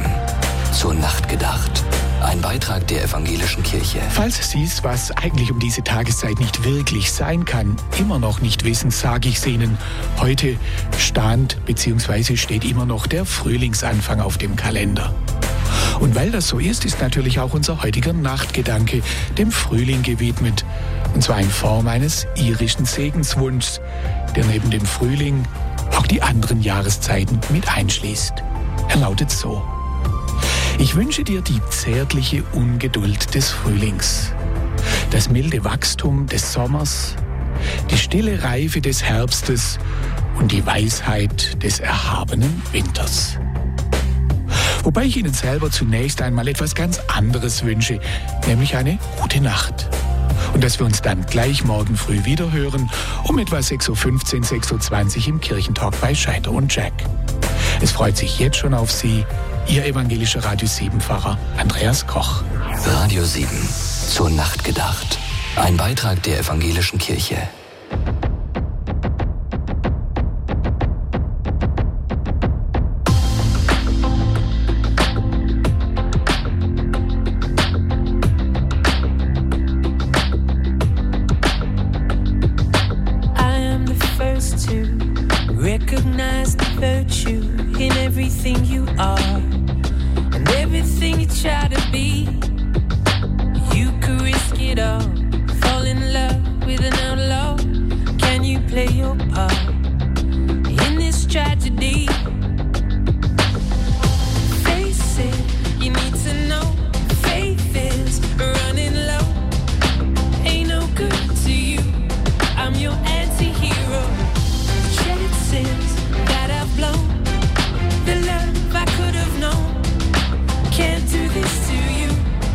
Zur Nacht gedacht. Ein Beitrag der Evangelischen Kirche. Falls Sie's, was eigentlich um diese Tageszeit nicht wirklich sein kann, immer noch nicht wissen, sage ich es Ihnen. Heute stand bzw. steht immer noch der Frühlingsanfang auf dem Kalender. Und weil das so ist natürlich auch unser heutiger Nachtgedanke dem Frühling gewidmet. Und zwar in Form eines irischen Segenswunschs, der neben dem Frühling auch die anderen Jahreszeiten mit einschließt. Er lautet so: Ich wünsche dir die zärtliche Ungeduld des Frühlings, das milde Wachstum des Sommers, die stille Reife des Herbstes und die Weisheit des erhabenen Winters. Wobei ich Ihnen selber zunächst einmal etwas ganz anderes wünsche, nämlich eine gute Nacht. Und dass wir uns dann gleich morgen früh wieder hören, um etwa 6.15 Uhr, 6.20 Uhr im Kirchentalk bei Scheider und Jack. Es freut sich jetzt schon auf Sie, Ihr evangelischer Radio 7-Pfarrer Andreas Koch. Radio 7. Zur Nacht gedacht. Ein Beitrag der Evangelischen Kirche. Recognize the virtue in everything you are and everything you try to be. You could risk it all, fall in love with an outlaw. Can you play your part in this tragedy? Face it, you need to know faith is running low. Ain't no good to you, I'm your anti-hero. Chances that I've blown, the love I could have known, can't do this to you.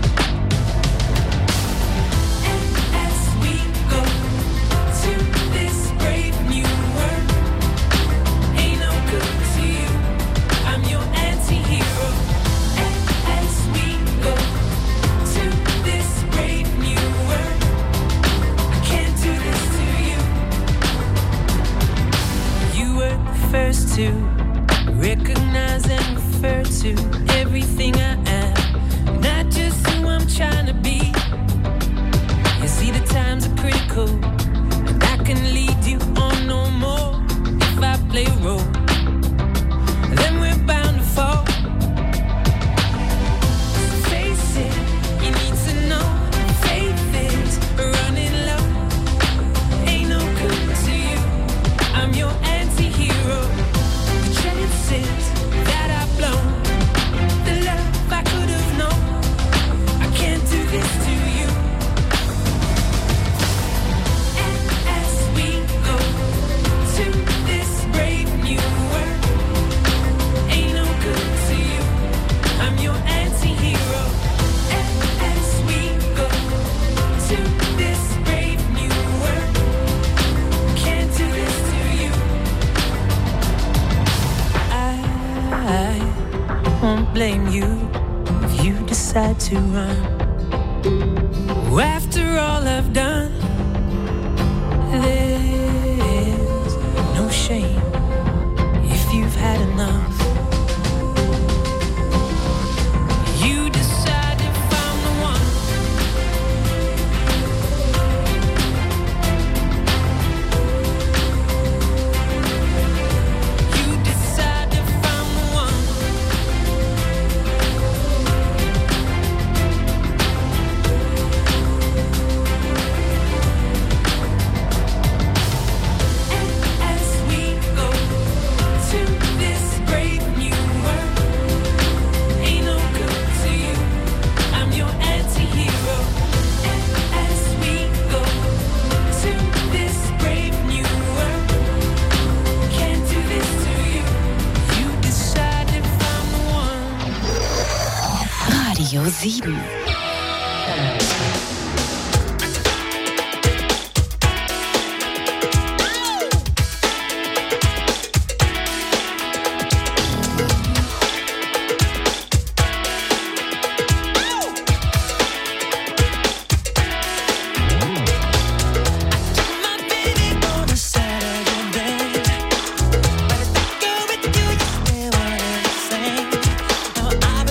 And as we go to this brave new world, ain't no good to you, I'm your anti-hero. And as we go to this brave new world, I can't do this to you. You were the first to recognize and refer to everything I am, not just who I'm trying to be. You see the times are critical, and I can lead you on no more. If I play a role, then we're bound to fall. Face it, you need to know faith is running low. Ain't no good to you, I'm your anti-hero. The chances that I've blown, the love I could have known, I can't do this to you. And as we go to this brave new world, ain't no good to you, I'm your anti-hero. And as we go to this brave new world, can't do this to you. I won't blame you if you decide to run. After all I've done, there's no shame if you've had enough. You decide if I'm the one. You decide if I'm the one. And as we go to this brave new world, ain't no good to you, I'm your anti-hero. And as we go to this brave new world, can't do this to you. You decide if I'm the one. Radio 7. My baby on a Saturday, but if I go with you, you stay what I'm saying. Now I've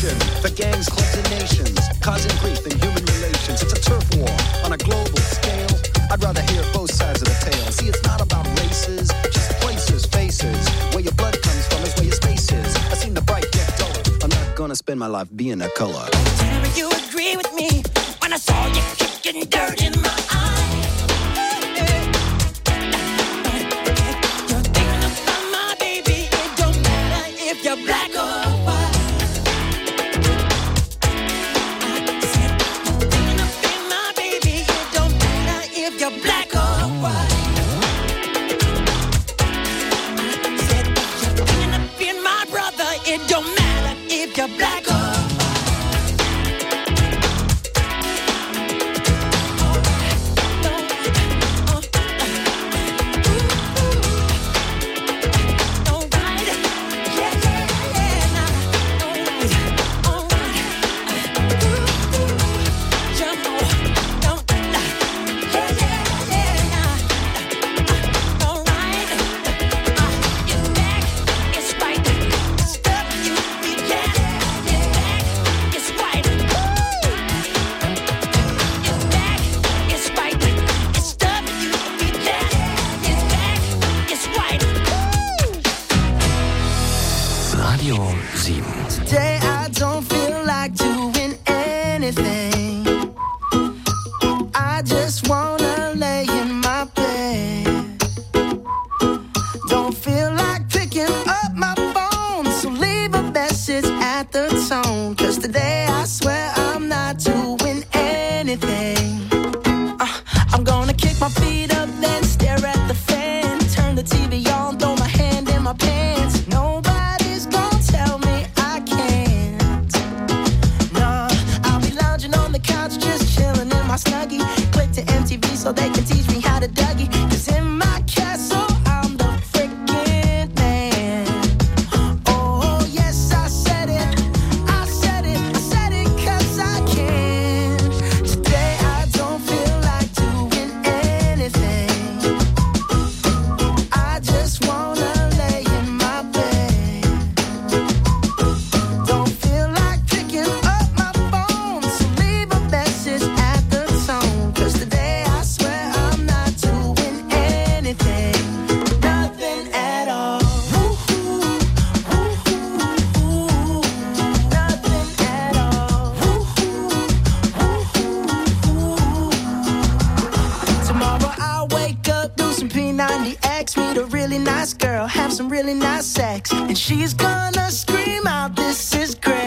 division. The gangs, clubs, and nations, causing grief in human relations. It's a turf war on a global scale. I'd rather hear both sides of the tale. See, it's not about races, just places, faces. Where your blood comes from is where your space is. I've seen the bright get duller. I'm not gonna spend my life being a color. Tell me you agree with me when I saw you kicking dirt in my eye. You're thinking about my baby. It don't matter if you're black or white. I said you're thinking about my baby. It don't matter if you're black or white. I said you're thinking about my brother. It don't matter if you're black or white. Radio 7. Today I don't feel like doing anything. I just wanna lay in my bed. Don't feel like picking up my phone, so leave a message at the tone. 'Cause today I swear I'm not doing anything. I'm gonna kick my feet up, then stare at the fan. Turn the TV on, throw my hand in my pants. Nobody's gonna tell me I can't. No, I'll be lounging on the couch, just chilling in my Snuggie. Click to MTV so they can teach me how to Dougie. 'Cause in my castle, I'm the freaking man. Oh, yes, I said it. I said it. I said it 'cause I can. Today I don't feel like doing anything. I just wanna lay in my bed. Don't feel like picking up my phone, so leave a message at the tone. 'Cause today I swear I'm not doing anything. Nothing at all. Woo-hoo, woo-hoo, woo. Nothing at all. Woo-hoo, woo-hoo, woo. Tomorrow I'll wake up, do some P90X, meet a really nice girl, have some really nice sex, and she's gonna scream out, "This is great."